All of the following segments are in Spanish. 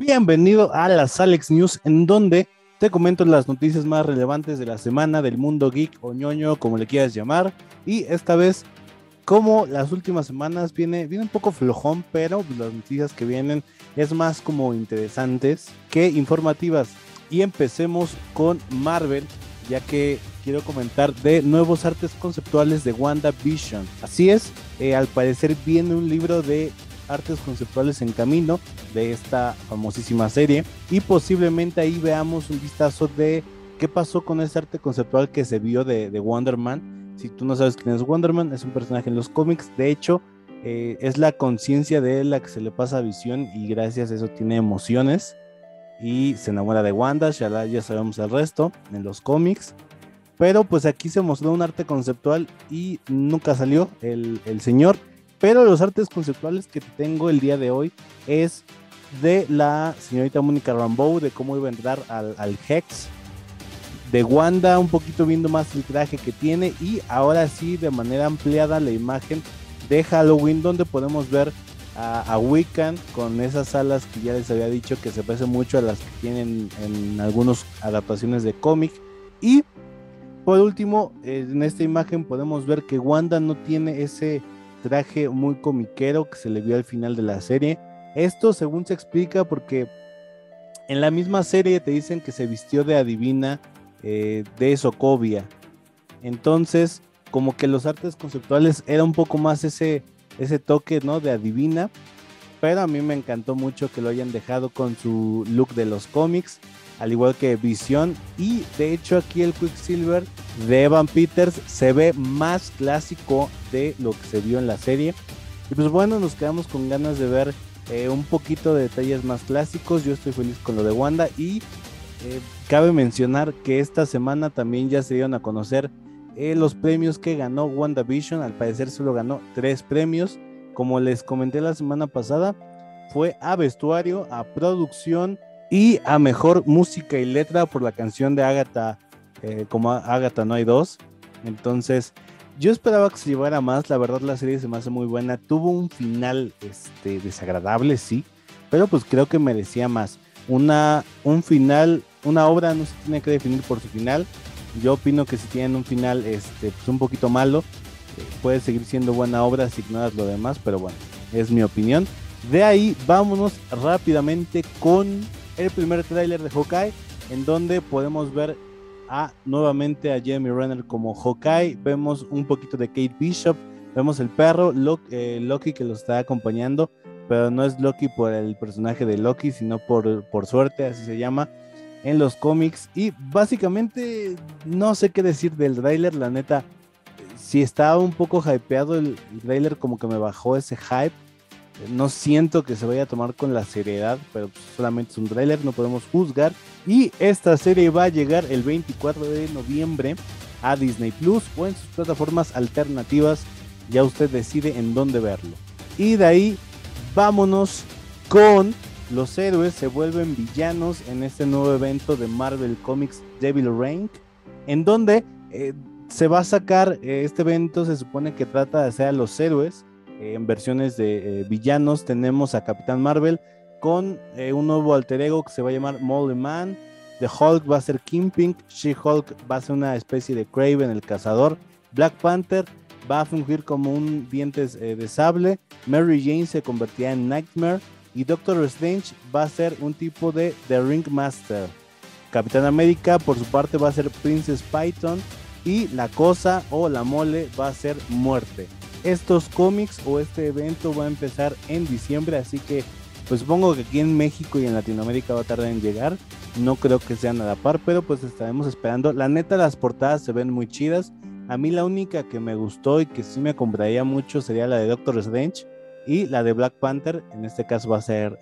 Bienvenido a las Alex News, en donde te comento las noticias más relevantes de la semana del mundo geek o ñoño, como le quieras llamar. Y esta vez, como las últimas semanas, viene un poco flojón, pero las noticias que vienen es más como interesantes que informativas. Y empecemos con Marvel, ya que quiero comentar de nuevos artes conceptuales de WandaVision. Así es, al parecer viene un libro de artes conceptuales en camino de esta famosísima serie y posiblemente ahí veamos un vistazo de qué pasó con ese arte conceptual que se vio de Wonder Man. Si tú no sabes quién es Wonder Man, es un personaje en los cómics, de hecho es la conciencia de él la que se le pasa a Visión y gracias a eso tiene emociones y se enamora de Wanda, ya sabemos el resto en los cómics. Pero pues aquí se mostró un arte conceptual y nunca salió el señor. Pero los artes conceptuales que tengo el día de hoy es de la señorita Mónica Rambeau, de cómo iba a entrar al Hex, de Wanda, un poquito viendo más el traje que tiene, y ahora sí de manera ampliada la imagen de Halloween, donde podemos ver a Wiccan con esas alas que ya les había dicho que se parecen mucho a las que tienen en algunas adaptaciones de cómic. Y por último, en esta imagen podemos ver que Wanda no tiene ese traje muy comiquero que se le vio al final de la serie. Esto según se explica porque en la misma serie te dicen que se vistió de adivina de Sokovia. Entonces, como que los artes conceptuales era un poco más ese toque, ¿no? De adivina. Pero a mí me encantó mucho que lo hayan dejado con su look de los cómics, al igual que Visión, y de hecho aquí el Quicksilver de Evan Peters se ve más clásico de lo que se vio en la serie. Y pues bueno, nos quedamos con ganas de ver un poquito de detalles más clásicos. Yo estoy feliz con lo de Wanda y cabe mencionar que esta semana también ya se dieron a conocer los premios que ganó WandaVision. Al parecer solo ganó 3 premios. Como les comenté la semana pasada, fue a vestuario, a producción y a mejor música y letra por la canción de Agatha, como Agatha no hay dos. Entonces yo esperaba que se llevara más. La verdad la serie se me hace muy buena. Tuvo un final desagradable, sí, pero pues creo que merecía más. Un final, una obra no se tiene que definir por su final. Yo opino que si tienen un final pues un poquito malo, puede seguir siendo buena obra si ignoras lo demás, pero bueno, es mi opinión. De ahí vámonos rápidamente con el primer tráiler de Hawkeye, en donde podemos ver nuevamente a Jeremy Renner como Hawkeye. Vemos un poquito de Kate Bishop, vemos el perro Loki que lo está acompañando, pero no es Loki por el personaje de Loki, sino por suerte, así se llama en los cómics. Y básicamente no sé qué decir del tráiler, la neta. Si estaba un poco hypeado el trailer, como que me bajó ese hype. No siento que se vaya a tomar con la seriedad, pero solamente es un trailer, no podemos juzgar. Y esta serie va a llegar el 24 de noviembre a Disney Plus o en sus plataformas alternativas. Ya usted decide en dónde verlo. Y de ahí vámonos con los héroes se vuelven villanos en este nuevo evento de Marvel Comics Devil Reign, en donde se va a sacar este evento. Se supone que trata de hacer a los héroes en versiones de villanos. Tenemos a Capitán Marvel con un nuevo alter ego que se va a llamar Mole Man. The Hulk va a ser Kingpin. She-Hulk va a ser una especie de Kraven el cazador. Black Panther va a fungir como un dientes de sable. Mary Jane se convertirá en Nightmare y Doctor Strange va a ser un tipo de The Ringmaster. Capitán América por su parte va a ser Princess Python y la cosa o la mole va a ser Muerte. Estos cómics o este evento va a empezar en diciembre, así que pues supongo que aquí en México y en Latinoamérica va a tardar en llegar. No creo que sean a la par, pero pues estaremos esperando. La neta, las portadas se ven muy chidas. A mí la única que me gustó y que sí me compraría mucho sería la de Doctor Strange y la de Black Panther. En este caso va a ser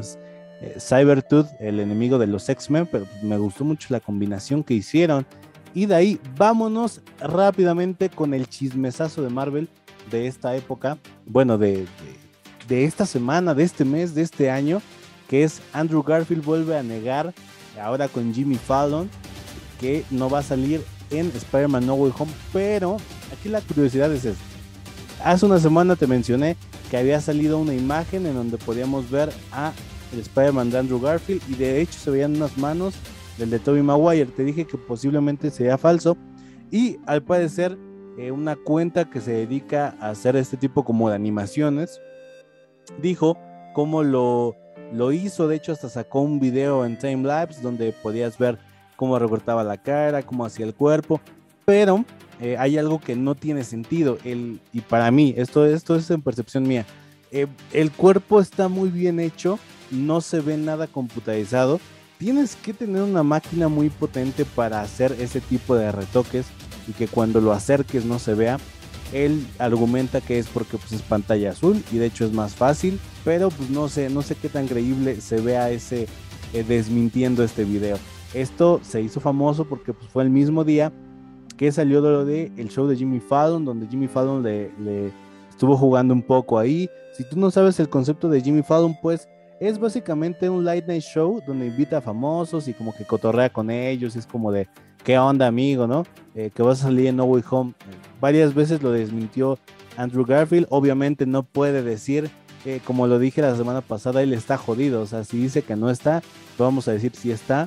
Cybertooth, el enemigo de los X-Men, pero me gustó mucho la combinación que hicieron. Y de ahí vámonos rápidamente con el chismesazo de Marvel de esta época, bueno, de esta semana, de este mes, de este año, que es Andrew Garfield vuelve a negar, ahora con Jimmy Fallon, que no va a salir en Spider-Man No Way Home. Pero aquí la curiosidad es esta. Hace una semana te mencioné que había salido una imagen en donde podíamos ver a el Spider-Man de Andrew Garfield, y de hecho se veían unas manos del de Tobey Maguire. Te dije que posiblemente sería falso, y al parecer una cuenta que se dedica a hacer este tipo como de animaciones dijo cómo lo hizo. De hecho hasta sacó un video en timelapse donde podías ver cómo recortaba la cara, cómo hacía el cuerpo, pero hay algo que no tiene sentido, y para mí, esto es en percepción mía, el cuerpo está muy bien hecho, no se ve nada computarizado, tienes que tener una máquina muy potente para hacer ese tipo de retoques y que cuando lo acerques no se vea. Él argumenta que es porque pues, es pantalla azul y de hecho es más fácil, pero pues no sé qué tan creíble se vea ese desmintiendo este video. Esto se hizo famoso porque pues, fue el mismo día que salió lo de el show de Jimmy Fallon, donde Jimmy Fallon le estuvo jugando un poco ahí. Si tú no sabes el concepto de Jimmy Fallon, pues es básicamente un late night show donde invita a famosos y como que cotorrea con ellos, es como de, ¿qué onda, amigo, no? Que vas a salir en No Way Home. Varias veces lo desmintió Andrew Garfield, obviamente no puede decir, como lo dije la semana pasada, él está jodido, o sea, si dice que no está, vamos a decir si está,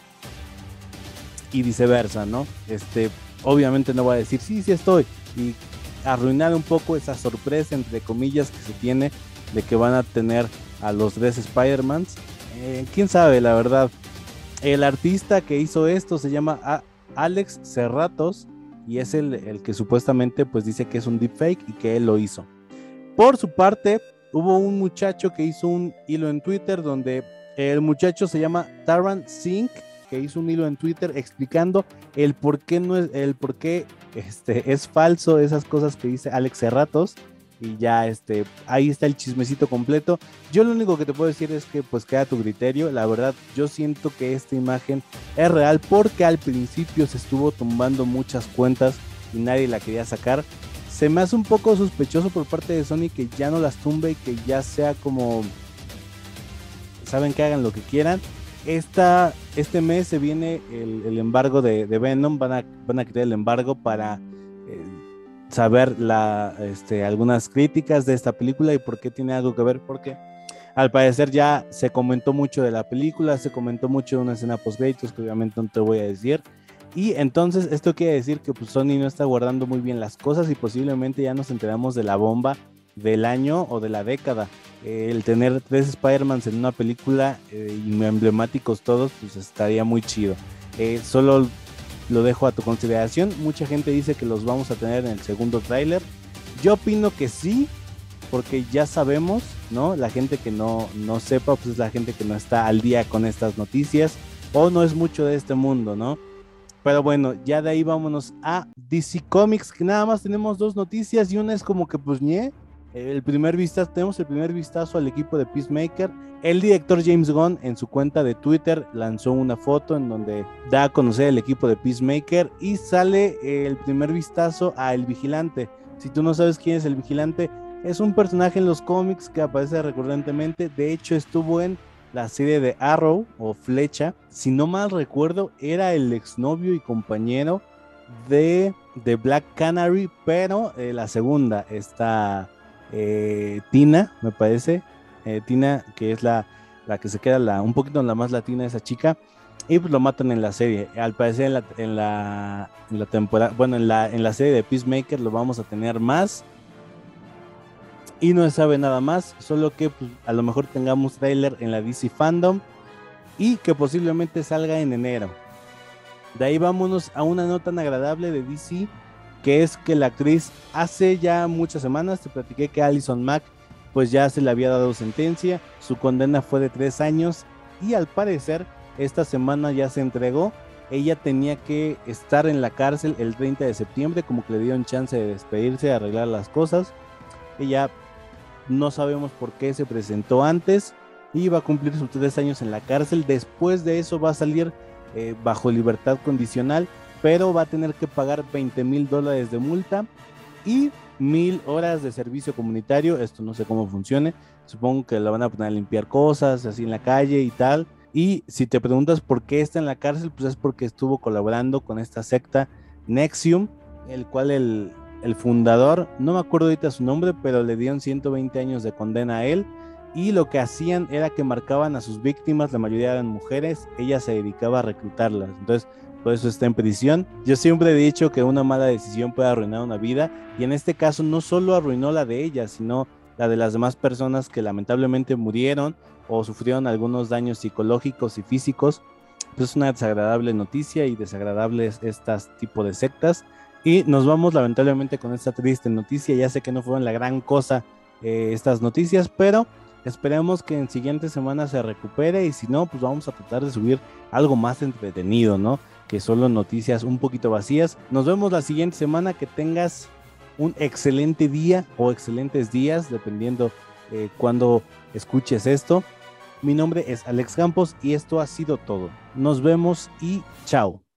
y viceversa, ¿no? Obviamente no va a decir, sí estoy, y arruinar un poco esa sorpresa, entre comillas, que se tiene de que van a tener a los tres Spider-Mans. Quién sabe, la verdad. El artista que hizo esto se llama Alex Serratos, y es el que supuestamente pues dice que es un deepfake y que él lo hizo. Por su parte, hubo un muchacho que hizo un hilo en Twitter donde el muchacho se llama Taran Singh, que hizo un hilo en Twitter explicando el por qué no es, el por qué es falso esas cosas que dice Alex Serratos, y ya ahí está el chismecito completo. Yo lo único que te puedo decir es que pues queda a tu criterio. La verdad yo siento que esta imagen es real porque al principio se estuvo tumbando muchas cuentas y nadie la quería sacar. Se me hace un poco sospechoso por parte de Sony que ya no las tumbe y que ya sea como, saben, que hagan lo que quieran. Este mes se viene el embargo de Venom, van a crear el embargo para saber algunas críticas de esta película y por qué tiene algo que ver, porque al parecer ya se comentó mucho de la película, se comentó mucho de una escena post-créditos que obviamente no te voy a decir, y entonces esto quiere decir que pues, Sony no está guardando muy bien las cosas y posiblemente ya nos enteramos de la bomba del año o de la década. El tener 3 Spider-Mans en una película y emblemáticos todos, pues estaría muy chido. Solo lo dejo a tu consideración. Mucha gente dice que los vamos a tener en el segundo tráiler. Yo opino que sí, porque ya sabemos, ¿no? La gente que no sepa, pues es la gente que no está al día con estas noticias o no es mucho de este mundo, ¿no? Pero bueno, ya de ahí vámonos a DC Comics, que nada más tenemos 2 noticias y una es como que pues tenemos el primer vistazo al equipo de Peacemaker. El director James Gunn en su cuenta de Twitter lanzó una foto en donde da a conocer el equipo de Peacemaker y sale el primer vistazo a El Vigilante. Si tú no sabes quién es El Vigilante, es un personaje en los cómics que aparece recurrentemente. De hecho estuvo en la serie de Arrow o Flecha. Si no mal recuerdo, era el exnovio y compañero de Black Canary, pero la segunda está Tina, me parece. Tina, que es la que se queda un poquito la más latina de esa chica, y pues lo matan en la serie. Al parecer en la temporada, bueno, en la serie de Peacemaker lo vamos a tener más. Y no se sabe nada más, solo que pues, a lo mejor tengamos trailer en la DC Fandom y que posiblemente salga en enero. De ahí vámonos a una nota tan agradable de DC, que es que la actriz hace ya muchas semanas, te platiqué que Allison Mack pues ya se le había dado sentencia, su condena fue de 3 años y al parecer esta semana ya se entregó. Ella tenía que estar en la cárcel el 30 de septiembre, como que le dieron chance de despedirse, de arreglar las cosas. Ella no sabemos por qué se presentó antes y va a cumplir sus 3 años en la cárcel. Después de eso va a salir bajo libertad condicional, pero va a tener que pagar $20,000 de multa y 1,000 horas de servicio comunitario. Esto no sé cómo funcione, supongo que la van a poner a limpiar cosas así en la calle y tal. Y si te preguntas por qué está en la cárcel, pues es porque estuvo colaborando con esta secta NXIVM, el cual el fundador, no me acuerdo ahorita su nombre, pero le dieron 120 años de condena a él, y lo que hacían era que marcaban a sus víctimas, la mayoría eran mujeres, ella se dedicaba a reclutarlas, entonces por eso está en prisión. Yo siempre he dicho que una mala decisión puede arruinar una vida, y en este caso no solo arruinó la de ella, sino la de las demás personas que lamentablemente murieron o sufrieron algunos daños psicológicos y físicos. Pues es una desagradable noticia y desagradables estas tipo de sectas. Y nos vamos lamentablemente con esta triste noticia. Ya sé que no fueron la gran cosa estas noticias, pero esperemos que en siguientes semanas se recupere, y si no, pues vamos a tratar de subir algo más entretenido, ¿no? Que solo noticias un poquito vacías. Nos vemos la siguiente semana, que tengas un excelente día o excelentes días, dependiendo cuando escuches esto. Mi nombre es Alex Campos y esto ha sido todo. Nos vemos y chao.